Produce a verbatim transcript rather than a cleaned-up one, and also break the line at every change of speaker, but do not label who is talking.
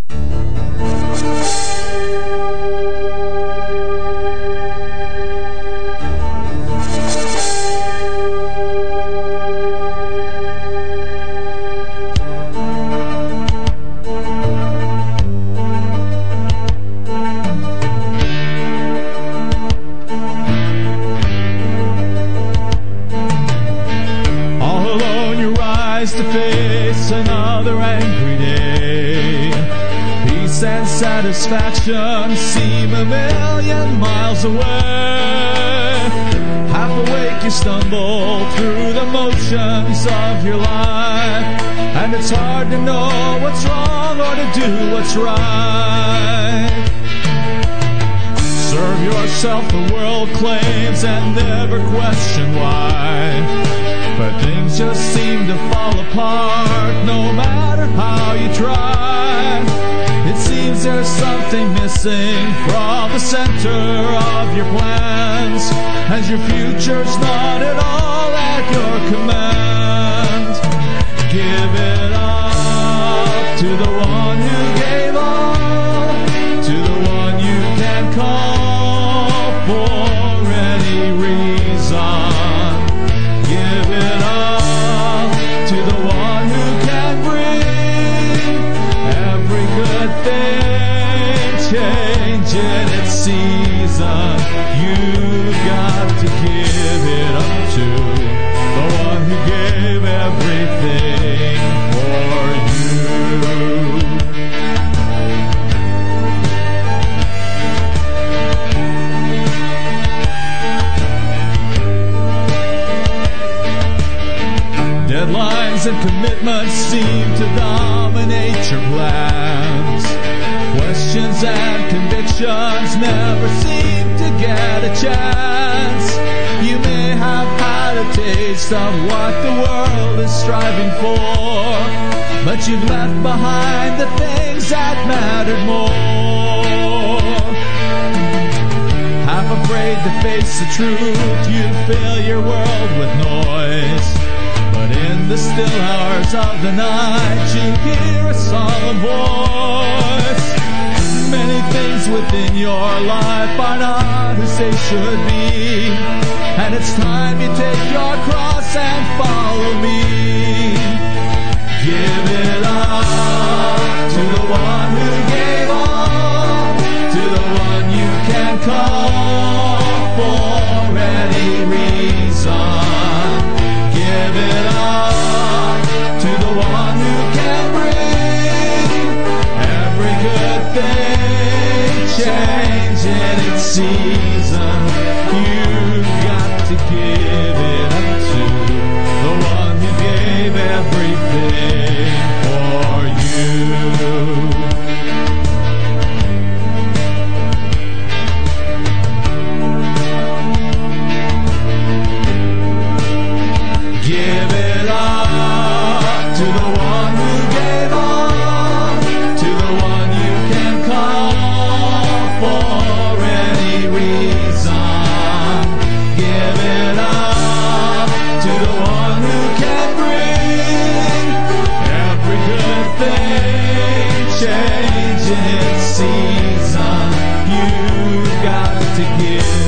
To face another angry day. Peace and satisfaction seem a million miles away. Half awake you stumble through the motions of your life, and it's hard to know what's wrong or to do what's right. Serve yourself, the world claims, and never question why. But things just seem to fall apart no matter how you try. It seems there's something missing from the center of your plans, as your future's not at all at your command. Give it up to the one who gave all, to the one you can call for any reason. Give it up to the one who can bring every good thing change in its season. You've got to give it up to the one who gave everything for you. Deadlines and commitments seem to dominate your plans. Questions and convictions never seem to get a chance. You may have had a taste of what the world is striving for, but you've left behind the things that mattered more. Half afraid to face the truth, you fill your world with noise. But in the still hours of the night, you hear a solemn voice. Many things within your life are not as they should be, and it's time you take your cross and follow me. Give it up to the one who gave all, to the one you can call for any reason. Give it up to the one who can bring every good thing change in its season. You've got to give it up to the one who gave everything for you. Give it up to the one who gave all, to the one you can call for any reason. Give it up to the one who can bring every good thing change in its season. You've got to give